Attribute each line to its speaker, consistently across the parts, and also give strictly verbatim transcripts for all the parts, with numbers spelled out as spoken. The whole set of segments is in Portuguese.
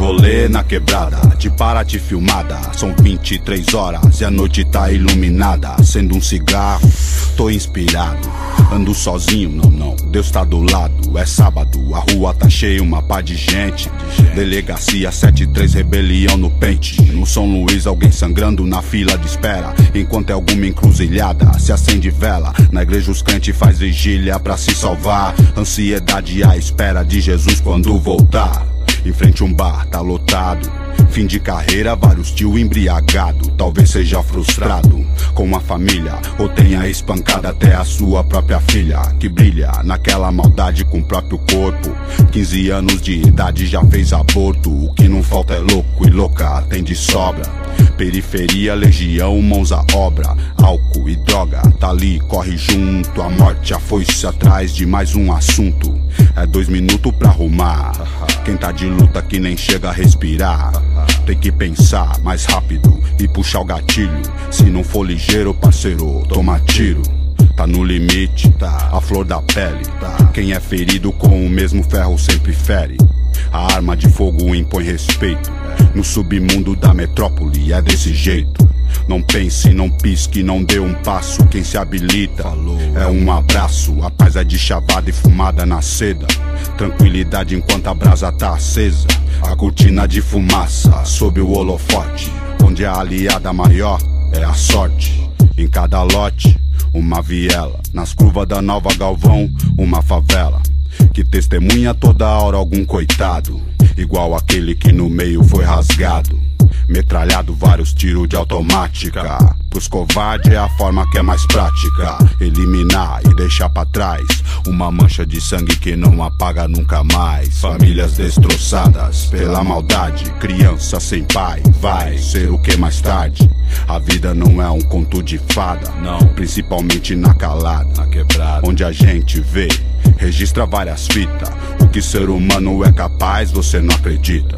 Speaker 1: rolê na quebrada, de Paraty filmada. São vinte e três horas e a noite tá iluminada. Acendo um cigarro, tô inspirado. Ando sozinho, não, não, Deus tá do lado. É sábado, a rua tá cheia, uma pá de gente. Delegacia sete três, rebelião no pente. No São Luís, alguém sangrando na fila de espera. Enquanto é alguma encruzilhada, se acende vela. Na igreja os crentes faz vigília pra se salvar. Ansiedade à espera de Jesus quando voltar. Em frente a um bar, tá lotado. Fim de carreira, vários tio embriagado. Talvez seja frustrado com a família, ou tenha espancado até a sua própria filha, que brilha naquela maldade com o próprio corpo. Quinze anos de idade já fez aborto. O que não falta é louco e louca, tem de sobra. Periferia, legião, mãos à obra. Álcool e droga, tá ali, corre junto. A morte, a foice atrás de mais um assunto. É dois minutos pra arrumar. Quem tá de luta que nem chega a respirar. Tem que pensar mais rápido e puxar o gatilho. Se não for ligeiro, parceiro, toma tiro. Tá no limite, tá, a flor da pele, tá. Quem é ferido com o mesmo ferro sempre fere. A arma de fogo impõe respeito. No submundo da metrópole é desse jeito. Não pense, não pisque, não dê um passo. Quem se habilita é um abraço. A paz é de chavada e fumada na seda. Tranquilidade enquanto a brasa tá acesa. A cortina de fumaça sob o holofote, onde a aliada maior é a sorte. Em cada lote, uma viela. Nas curvas da Nova Galvão, uma favela que testemunha toda hora algum coitado, igual aquele que no meio foi rasgado. Metralhado vários tiros de automática. Pros covardes é a forma que é mais prática. Eliminar e deixar pra trás uma mancha de sangue que não apaga nunca mais. Famílias destroçadas pela maldade. Criança sem pai, vai ser o que mais tarde. A vida não é um conto de fada, não. Principalmente na calada, na quebrada, onde a gente vê, registra várias fitas. O que ser humano é capaz, você não acredita.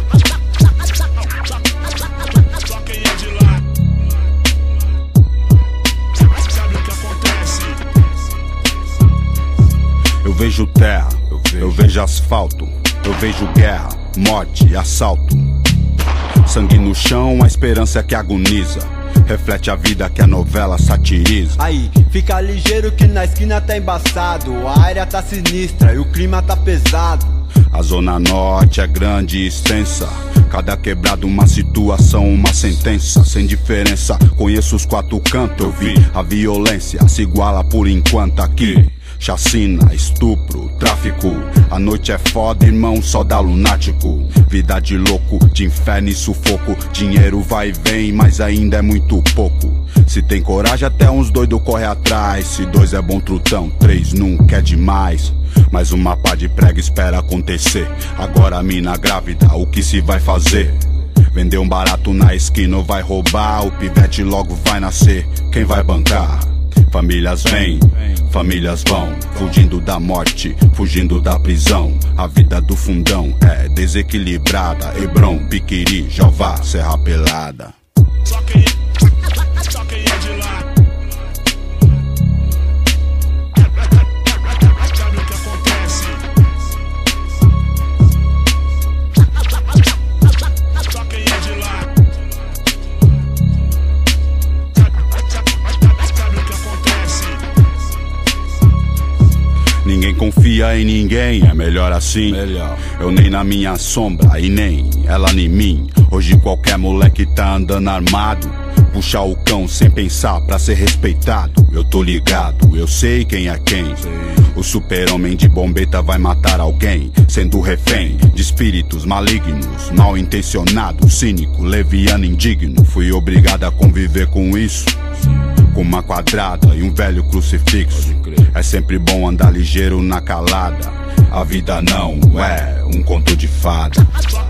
Speaker 1: Eu vejo terra, eu vejo, eu vejo asfalto, eu vejo guerra, morte e assalto. Sangue no chão, a esperança que agoniza. Reflete a vida que a novela satiriza.
Speaker 2: Aí, fica ligeiro que na esquina tá embaçado. A área tá sinistra e o clima tá pesado.
Speaker 1: A zona norte é grande e extensa. Cada quebrada uma situação, uma sentença. Sem diferença, conheço os quatro cantos. Eu vi a violência se iguala por enquanto aqui. Chacina, estupro, tráfico. A noite é foda, irmão, só dá lunático. Vida de louco, de inferno e sufoco. Dinheiro vai e vem, mas ainda é muito pouco. Se tem coragem até uns doidos corre atrás. Se dois é bom trutão, três nunca é demais. Mais uma pá de prega espera acontecer. Agora a mina grávida, o que se vai fazer? Vender um barato na esquina ou vai roubar? O pivete logo vai nascer, quem vai bancar? Famílias vêm, famílias vão, fugindo da morte, fugindo da prisão. A vida do fundão é desequilibrada. Hebron, Piquiri, Jová, Serra Pelada.
Speaker 3: Só quem, só quem é de lá sabe o que acontece. Só quem é de lá sabe o que acontece.
Speaker 1: Ninguém confia em ninguém, é melhor assim. Melhor. Eu nem na minha sombra e nem ela em mim. Hoje qualquer moleque tá andando armado. Puxar o cão sem pensar pra ser respeitado. Eu tô ligado, eu sei quem é quem. O super-homem de bombeta vai matar alguém, sendo refém de espíritos malignos, mal intencionado, cínico, leviano, indigno. Fui obrigado a conviver com isso, com uma quadrada e um velho crucifixo. É sempre bom andar ligeiro na calada. A vida não é um conto de fada.